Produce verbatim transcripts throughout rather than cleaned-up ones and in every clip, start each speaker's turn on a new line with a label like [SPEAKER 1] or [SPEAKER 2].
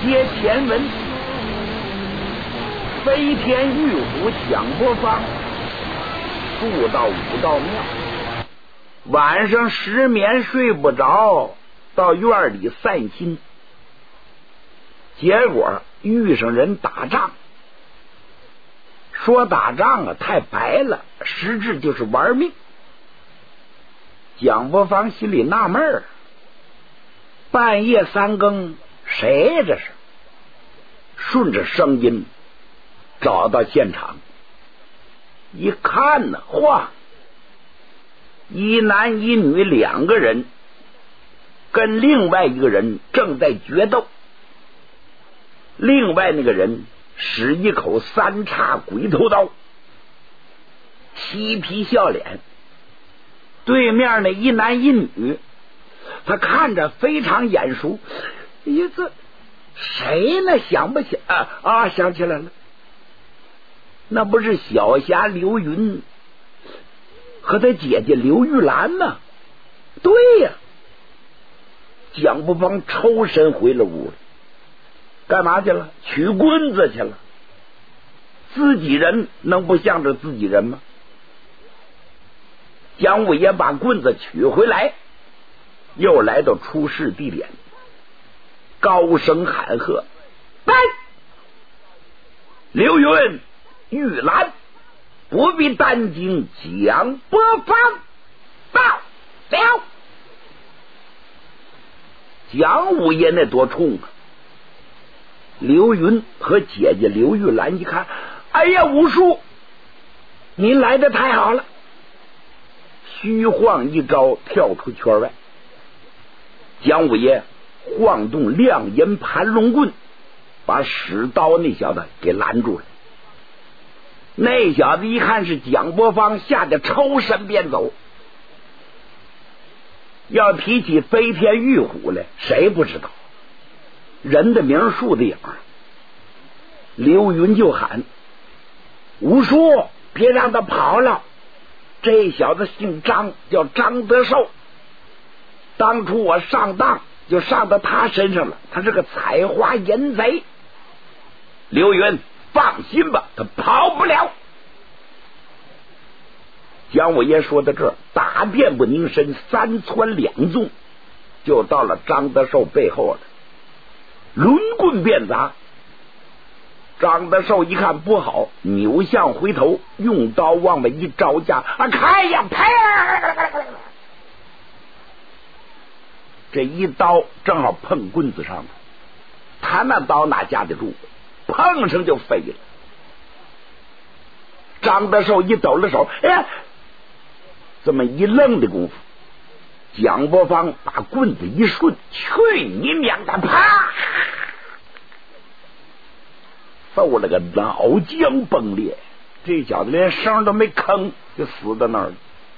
[SPEAKER 1] 接天文，飞天玉虎蒋伯方住到武道庙，晚上失眠睡不着，到院里散心，结果遇上人打仗。说打仗啊太白了，实质就是玩命。蒋伯方心里纳闷儿，半夜三更谁呀这是？顺着声音找到现场，一看呢，嚯，一男一女两个人跟另外一个人正在决斗，另外那个人使一口三叉鬼头刀，嬉皮笑脸。对面那一男一女，他看着非常眼熟。哎呀，这谁呢？想不起啊啊，想起来了，那不是小侠刘云和他姐姐刘玉兰吗？对呀。蒋伯方抽身回了屋里，干嘛去了？取棍子去了。自己人能不向着自己人吗？蒋五爷把棍子取回来，又来到出事地点，高声喊喝：来！刘云、玉兰，不必担惊，蒋伯方到了。蒋五爷那多冲啊！刘云和姐姐刘玉兰一看，哎呀，五叔，您来的太好了！虚晃一招，跳出圈外。蒋五爷晃动亮银盘龙棍，把使刀那小子给拦住了。那小子一看是蒋伯方，吓得抽身便走。要提起飞天玉虎来，谁不知道？人的名树的影。刘云就喊：五叔，别让他跑了，这小子姓张，叫张德寿，当初我上当就上到他身上了，他是个采花淫贼。刘云，放心吧，他跑不了。蒋五爷说到这儿，大便不凝神，三窜两纵，就到了张德寿背后了，抡棍便砸。张德寿一看不好，扭向回头，用刀往外一招架，啊，开呀，啪！这一刀正好碰棍子上了，他那刀哪架得住？碰上就飞了。张德寿一抖了手，哎呀！这么一愣的功夫，蒋伯方把棍子一顺，去你娘的！啪！揍了个脑浆崩裂，这小子连声都没吭，就死在那儿了。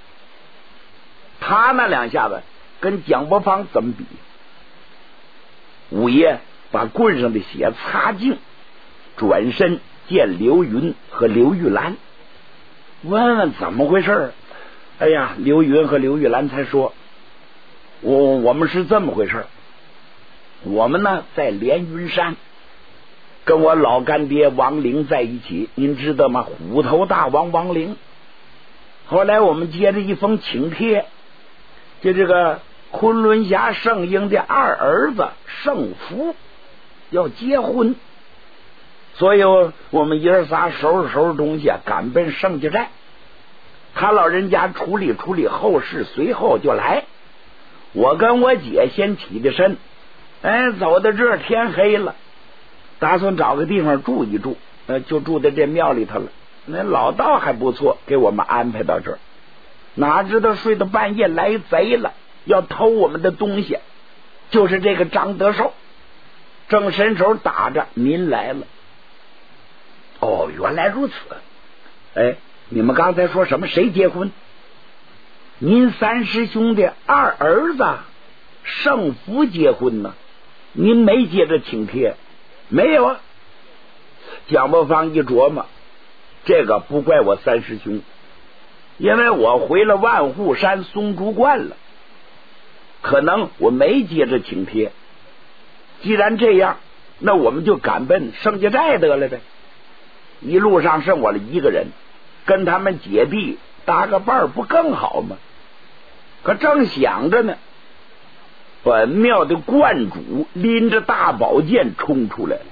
[SPEAKER 1] 他那两下子跟蒋伯方怎么比？五爷把棍上的血擦净，转身见刘云和刘玉兰，问问怎么回事。哎呀，刘云和刘玉兰才说，我我们是这么回事，我们呢在连云山跟我老干爹王陵在一起，您知道吗？虎头大王王陵。后来我们接着一封请帖，就这个昆仑峡圣婴的二儿子圣福要结婚，所以我们爷儿仨收拾收拾东西啊，赶奔圣家寨。他老人家处理处理后事，随后就来。我跟我姐先起的身，哎，走到这儿天黑了，打算找个地方住一住，呃，就住在这庙里头了。那老道还不错，给我们安排到这儿。哪知道睡到半夜来贼了，要偷我们的东西，就是这个张德寿，正伸手打着，您来了。哦，原来如此。哎，你们刚才说什么？谁结婚？您三师兄的二儿子圣福结婚呢？您没接着请帖？没有啊。蒋伯方一琢磨，这个不怪我三师兄，因为我回了万户山松竹观了，可能我没接着请帖。既然这样， 那我们就赶奔盛家寨得了呗。一路上剩我了一个人，跟他们姐弟搭个伴儿不更好吗？可正想着呢，本庙的观主拎着大宝剑冲出来了。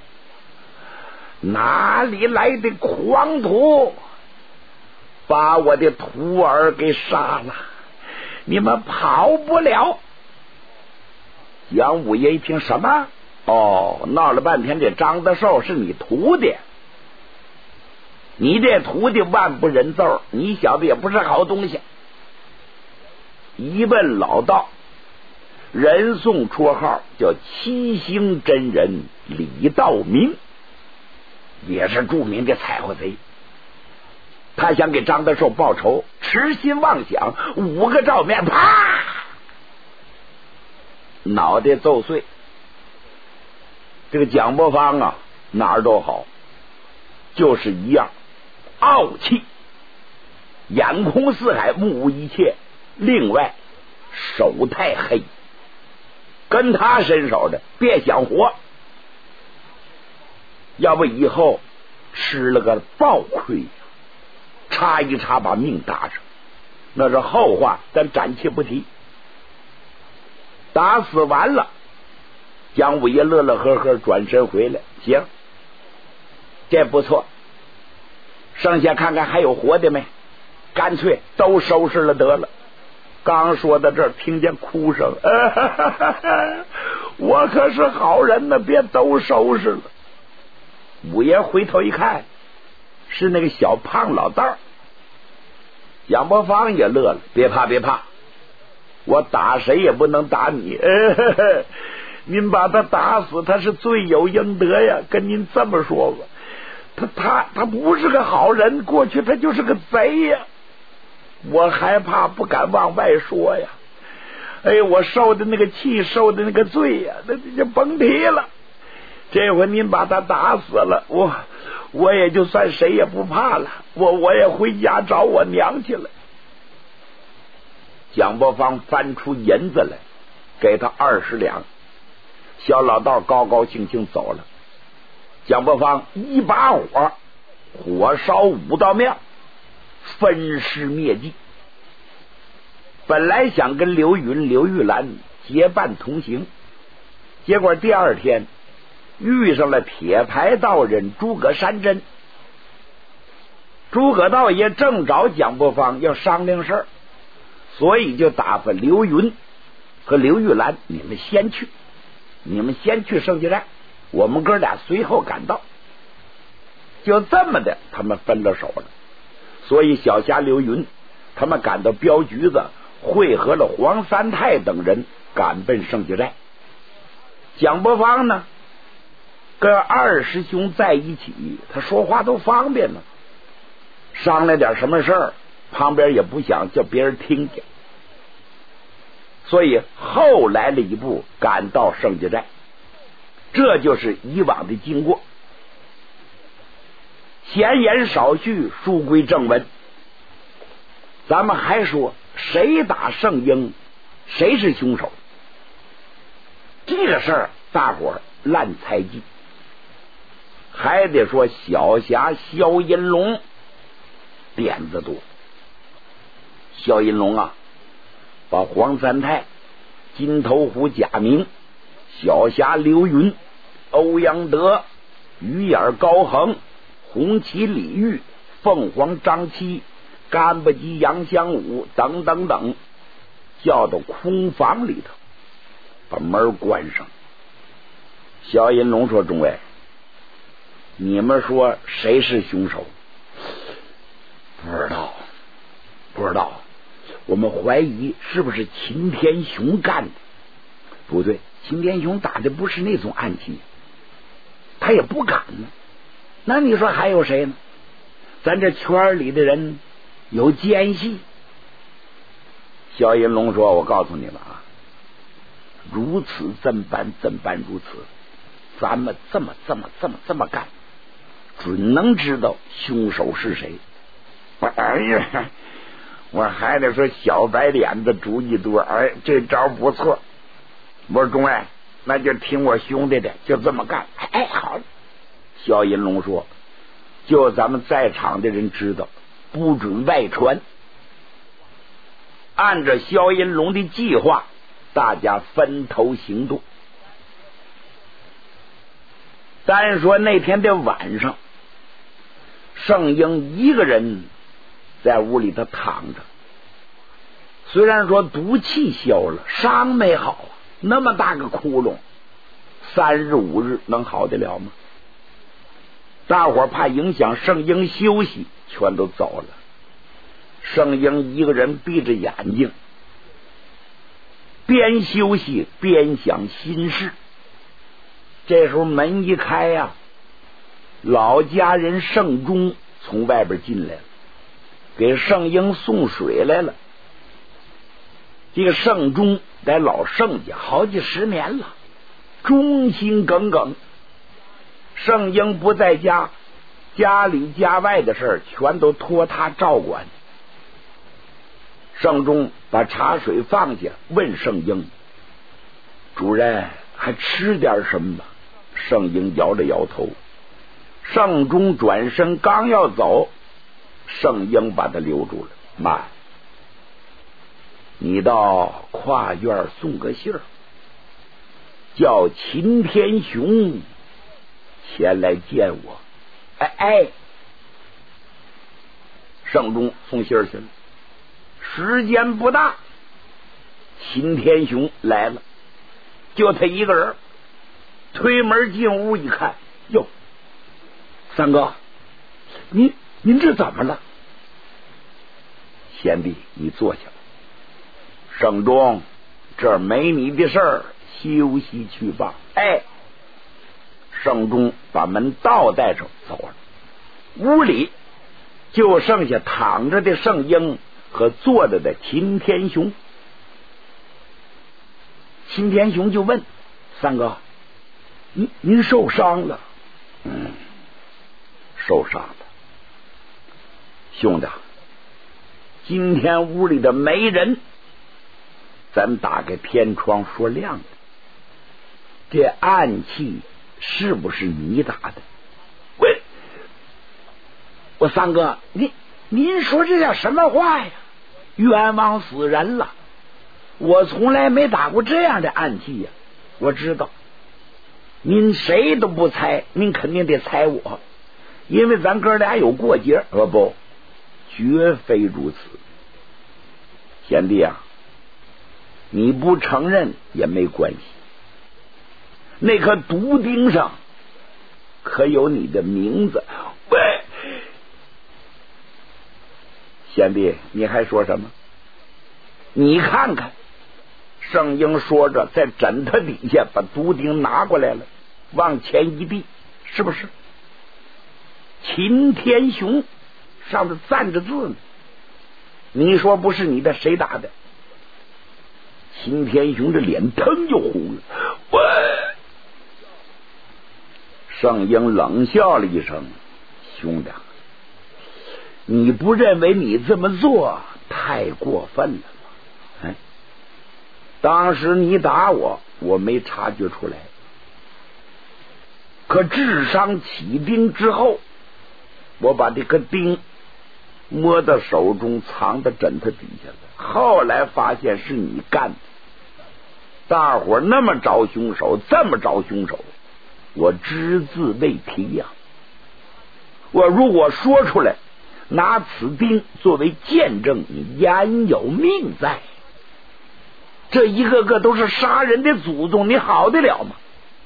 [SPEAKER 1] 哪里来的狂徒，把我的徒儿给杀了，你们跑不了。杨五爷一听，什么？哦，闹了半天这张德寿是你徒弟，你这徒弟万不仁奏，你小子也不是好东西。一问老道，人送绰号叫七星真人李道明，也是著名的采花贼。他想给张德寿报仇，痴心妄想，五个照面，啪，脑袋揍碎。这个蒋伯方啊，哪儿都好，就是一样傲气，眼空四海，目无一切。另外手太黑，跟他伸手的别想活，要不以后吃了个暴亏，插一插把命搭上，那是后话，咱暂且不提。打死完了，蒋五爷乐乐呵呵转身回来，行，这不错，剩下看看还有活的没，干脆都收拾了得了。刚说到这儿，听见哭声，啊哈哈哈，我可是好人呢，别都收拾了。五爷回头一看，是那个小胖老道。蒋伯方也乐了，别怕别怕，我打谁也不能打你，呃呵呵，您把他打死，他是罪有应得呀，跟您这么说吧，他他他不是个好人，过去他就是个贼呀，我害怕不敢往外说呀。哎，我受的那个气，受的那个罪呀，那就甭提了。这回您把他打死了，我我也就算谁也不怕了，我我也回家找我娘去了。蒋伯方翻出银子来，给他二十两。小老道高高兴兴走了。蒋伯方一把火，火烧五道庙，分尸灭迹。本来想跟刘云、刘玉兰结伴同行，结果第二天遇上了铁牌道人诸葛山珍。诸葛道爷正找蒋伯方要商量事儿，所以就打发刘云和刘玉兰，你们先去，你们先去盛家寨，我们哥俩随后赶到。就这么的，他们分了手了。所以小侠刘云他们赶到镖局子，会合了黄三太等人，赶奔盛家寨。蒋伯方呢，跟二师兄在一起，他说话都方便了，商量点什么事儿，旁边也不想叫别人听见，所以后来了一步，赶到盛家寨。这就是以往的经过。闲言少叙，书归正文。咱们还说谁打圣婴，谁是凶手？这个事儿大伙儿烂猜忌，还得说小侠萧银龙点子多。萧银龙啊，把黄三太、金头虎贾明、小侠刘云、欧阳德、鱼眼高恒、红旗李煜、凤凰张七、干巴鸡杨香武等等等，叫到空房里头，把门关上。萧银龙说：“众位，你们说谁是凶手？”不知道，不知道。我们怀疑是不是秦天雄干的？不对，秦天雄打的不是那种暗器，他也不敢呢。那你说还有谁呢？咱这圈里的人有奸细。萧银龙说：“我告诉你们啊，如此这般这般如此，咱们这么这么这么这么干，准能知道凶手是谁。”哎呀，我还得说小白脸子主意多，哎，这招不错。我说众位， 那就听我兄弟的，就这么干。哎，好。萧银龙说，就咱们在场的人知道，不准外传。按照萧银龙的计划，大家分头行动。单说那天的晚上，圣婴一个人在屋里头躺着，虽然说毒气消了，伤没好啊，那么大个窟窿，三日五日能好得了吗？大伙怕影响圣婴休息，全都走了。圣婴一个人闭着眼睛，边休息边想心事。这时候门一开呀、啊，老家人圣忠从外边进来了，给圣婴送水来了。这个圣忠在老圣家好几十年了，忠心耿耿。圣婴不在家，家里家外的事儿全都托他照管。圣忠把茶水放下，问圣婴：“主人还吃点什么吧？”圣婴摇了摇头。圣忠转身刚要走，圣婴把他留住了。慢，你到跨院送个信儿，叫秦天雄前来见我。哎哎，圣忠送信儿去了。时间不大，秦天雄来了，就他一个人。推门进屋一看，哟，三哥，您您这怎么了？贤弟，你坐下吧。圣忠，这儿没你的事儿，休息去吧。哎，圣忠把门倒带上走了。屋里就剩下躺着的圣婴和坐着的秦天雄。秦天雄就问三哥：“您您受伤了？”“嗯，受伤了。兄弟，今天屋里的没人，咱打开天窗说亮的，这暗器是不是你打的？”“喂，我三哥，您您说这叫什么话呀？冤枉死人了！我从来没打过这样的暗器呀。我知道您谁都不猜，您肯定得猜我，因为咱哥俩有过节。呃不，绝非如此。贤弟啊，你不承认也没关系，那颗毒钉上可有你的名字。”“喂，贤弟，你还说什么？你看看。”圣婴说着，在枕头底下把毒钉拿过来了，往前一递，是不是秦天雄上面站着字呢？你说不是你的，谁打的？秦天雄这脸腾就红了。喂！圣婴冷笑了一声：“兄弟，你不认为你这么做太过分了吗？哎，当时你打我，我没察觉出来，可智商起钉之后，我把这个钉摸到手中，藏在枕头底下了。后来发现是你干的，大伙儿那么找凶手，这么找凶手，我只字未提呀。我如果说出来，拿此钉作为见证，你焉有命在？这一个个都是杀人的祖宗，你好得了吗？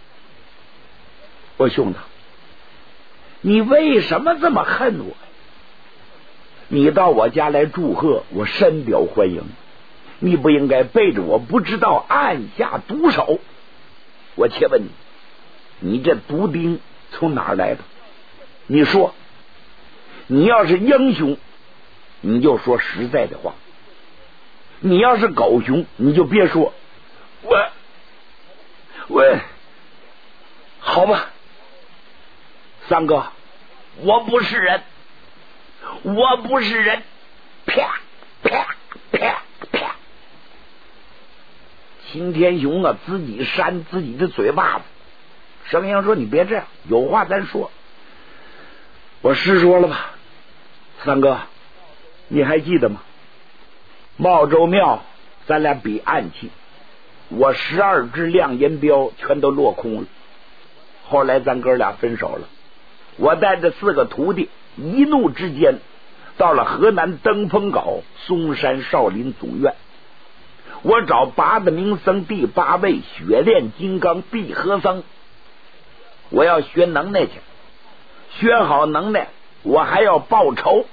[SPEAKER 1] 我兄弟，你为什么这么恨我？你到我家来祝贺，我深表欢迎。你不应该背着我不知道暗下毒手。我且问你，你这毒钉从哪儿来的？你说，你要是英雄，你就说实在的话；你要是狗熊，你就别说。我我好吧，三哥，我不是人，我不是人！啪啪啪啪！ 秦天雄啊自己扇自己的嘴巴子。圣英说：“你别这样，有话咱说。”我实说了吧，三哥，你还记得吗？茂州庙咱俩比暗器，我十二支亮银镖全都落空了。后来咱哥俩分手了，我带着四个徒弟一怒之间到了河南登封镐嵩山少林总院，我找八的名僧第八位血炼金刚碧和僧，我要学能耐去，学好能耐我还要报仇。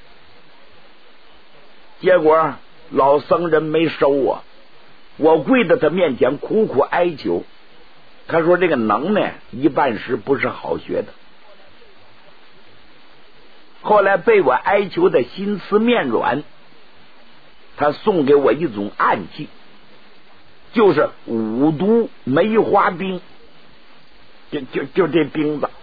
[SPEAKER 1] 结果老僧人没收我，我跪在他面前苦苦哀求，他说这个能耐一半时不是好学的。后来被我哀求的心慈面软，他送给我一种暗器，就是五毒梅花钉，就就就这钉子，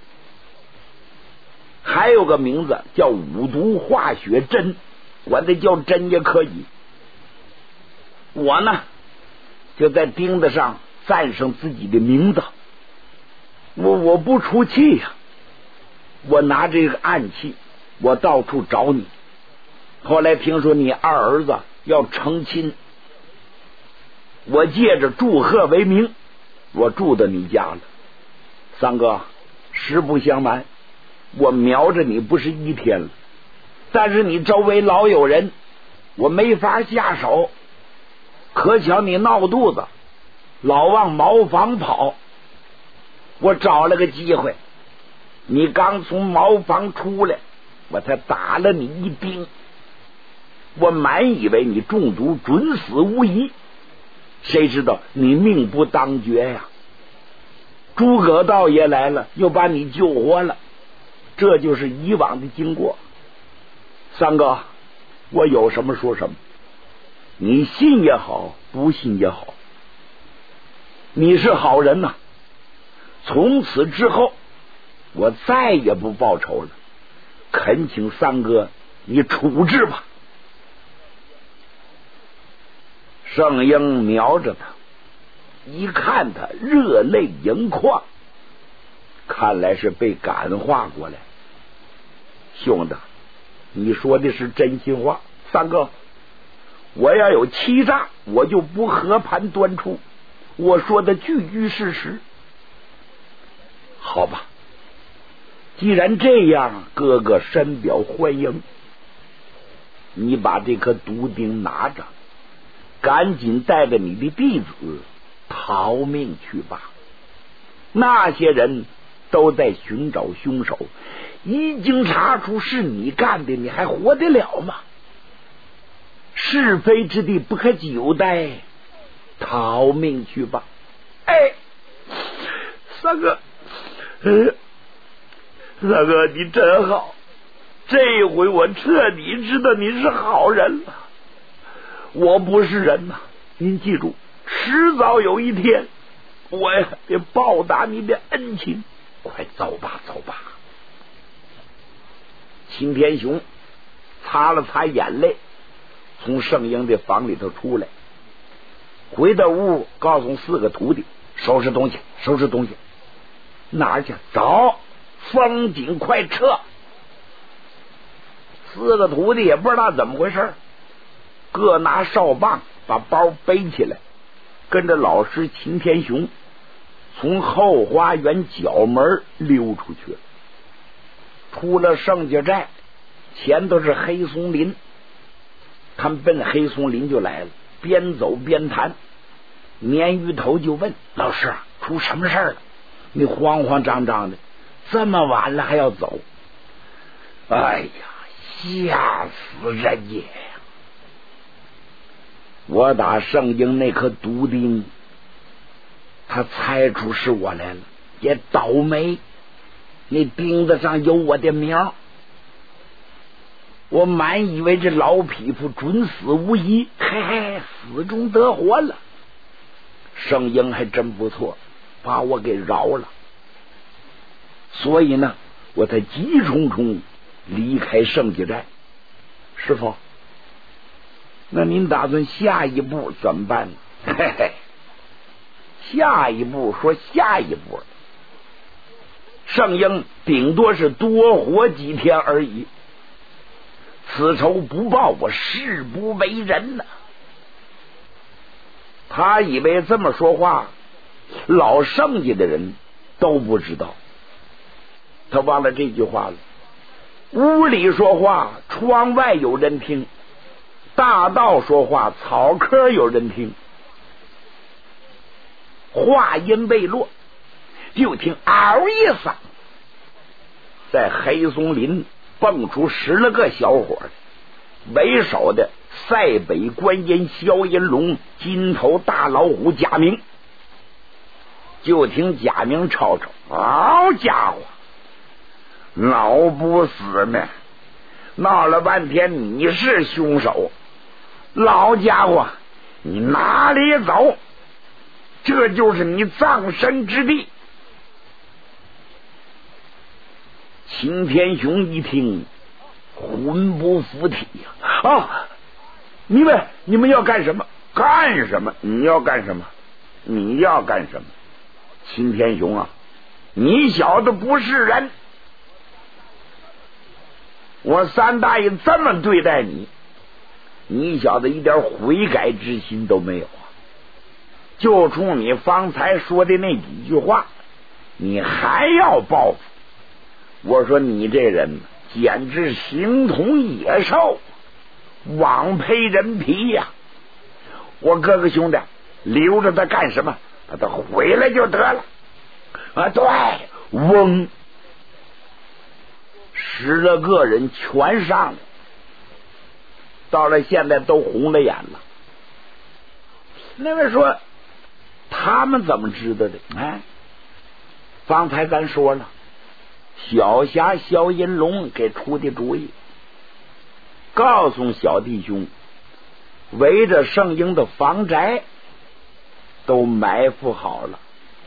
[SPEAKER 1] 还有个名字叫五毒化血针，管它叫针也可以。我呢就在钉子上赞上自己的名字，我我不出气呀、啊，我拿这个暗器，我到处找你。后来听说你二儿子要成亲，我借着祝贺为名，我住到你家了。三哥，实不相瞒，我瞄着你不是一天了，但是你周围老有人，我没法下手。可巧你闹肚子，老往茅房跑，我找了个机会，你刚从茅房出来，我才打了你一钉。我满以为你中毒准死无疑，谁知道你命不当绝呀！诸葛道爷来了，又把你救活了，这就是以往的经过。三哥，我有什么说什么，你信也好，不信也好，你是好人呐、啊。从此之后，我再也不报仇了，恳请三哥你处置吧。圣婴瞄着他，一看他热泪盈眶，看来是被感化过来。兄弟，你说的是真心话。三哥，我要有欺诈，我就不和盘端出，我说的句句事实。好吧，既然这样，哥哥深表欢迎。你把这颗毒钉拿着，赶紧带着你的弟子逃命去吧。那些人都在寻找凶手，一经查出是你干的，你还活得了吗？是非之地不可久待，逃命去吧。哎，三哥，呃，三哥你真好，这回我彻底知道你是好人了。我不是人呐、啊，您记住，迟早有一天我也得报答你的恩情。快走吧，走吧。秦天雄擦了擦眼泪，从圣婴的房里头出来，回到屋，告诉四个徒弟收拾东西，收拾东西。哪儿去？走，风景快撤。四个徒弟也不知道怎么回事，各拿哨棒把包背起来，跟着老师秦天雄从后花园角门溜出去了。出了盛家寨，前头是黑松林，他们奔黑松林就来了，边走边谈。鲶鱼头就问老师，出什么事了？你慌慌张张的，这么晚了还要走？哎呀，吓死人也！我打圣婴那颗毒钉，他猜出是我来了，也倒霉，那钉子上有我的名，我满以为这老匹夫准死无疑，嘿嘿，死中得活了。圣婴还真不错，把我给饶了，所以呢，我才急冲冲离开圣家寨。师傅，那您打算下一步怎么办呢？嘿嘿， 下一步说下一步，圣婴顶多是多活几天而已，此仇不报，我誓不为人呐、啊。他以为这么说话老剩下的人都不知道，他忘了这句话了。屋里说话，窗外有人听；大道说话，草棵有人听。话音未落，就听嗷一声，在黑松林蹦出十来个小伙，为首的塞北观音萧银龙，金头大老虎贾明。就听贾明吵吵：“好家伙，老不死呢！闹了半天你是凶手，老家伙，你哪里走？这就是你葬身之地。”秦天雄一听，魂不附体呀！啊，你们你们要干什么？干什么？你要干什么？你要干什么？秦天雄啊，你小子不是人！我三大爷这么对待你，你小子一点悔改之心都没有啊！就冲你方才说的那几句话，你还要报复？我说你这人简直形同野兽，枉配人皮呀、啊！我哥哥兄弟，留着他干什么？把他回来就得了啊！对，嗡，十来个人全上了，到了现在都红了眼了。那位说他们怎么知道的？哎，方才咱说了，小侠萧银龙给出的主意，告诉小弟兄，围着圣婴的房宅都埋伏好了，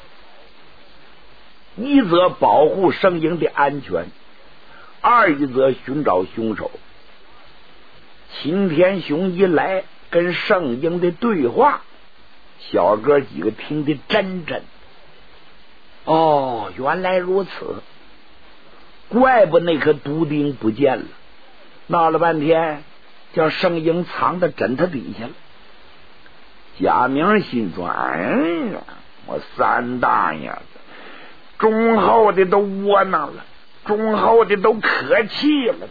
[SPEAKER 1] 一则保护圣婴的安全，二一则寻找凶手。秦天雄一来，跟圣婴的对话，小哥几个听得真真。哦，原来如此，怪不那颗毒钉不见了，闹了半天叫圣婴藏在枕头底下了。贾明心说：“哎呀，我三大爷子忠厚的都窝囊了，忠厚的都可气了。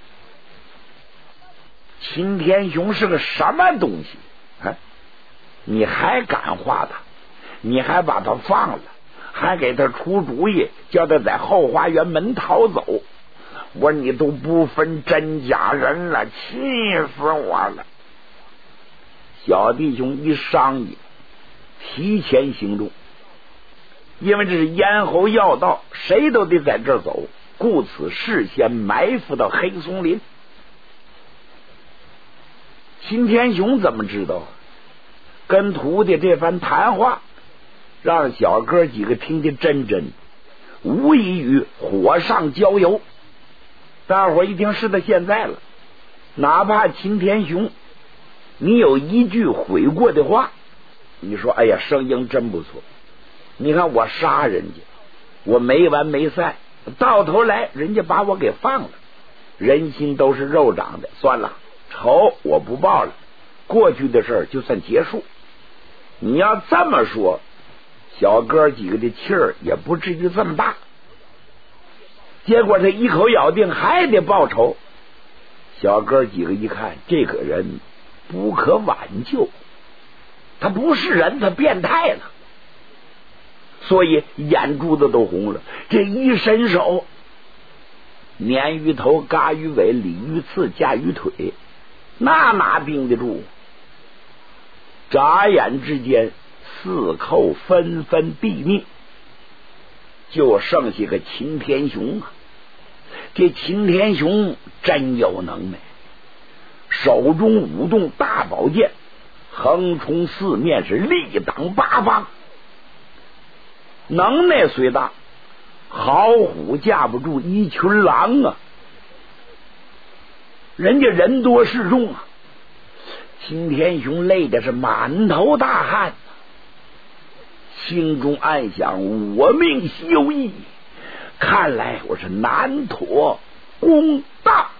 [SPEAKER 1] 秦天雄是个什么东西？啊，你还感化他？你还把他放了？还给他出主意，叫他在后花园门逃走？我说你都不分真假人了，气死我了！”小弟兄一商议，提前行动，因为这是咽喉要道，谁都得在这儿走，故此事先埋伏到黑松林。秦天雄怎么知道？跟徒弟这番谈话，让小哥几个听得真真，无异于火上浇油。大伙一听是到现在了，哪怕秦天雄你有一句悔过的话，你说哎呀，圣婴真不错，你看我杀人家，我没完没散，到头来人家把我给放了，人心都是肉长的，算了，仇我不报了，过去的事儿就算结束。你要这么说，小哥几个的气儿也不至于这么大。结果他一口咬定还得报仇，小哥几个一看这个人不可挽救，他不是人，他变态了，所以眼珠子都红了。这一伸手，鲶鱼头、嘎鱼尾、鲤鱼刺、架鱼腿，那哪顶得住？眨眼之间，四寇纷纷毙命，就剩下个秦天雄啊！这秦天雄真有能耐，手中舞动大宝剑，横冲四面，是力挡八方。能耐虽大，好虎架不住一群狼啊！人家人多势众啊！秦天雄累的是满头大汗。 心中暗想：我命休矣，看来我是难脱公道。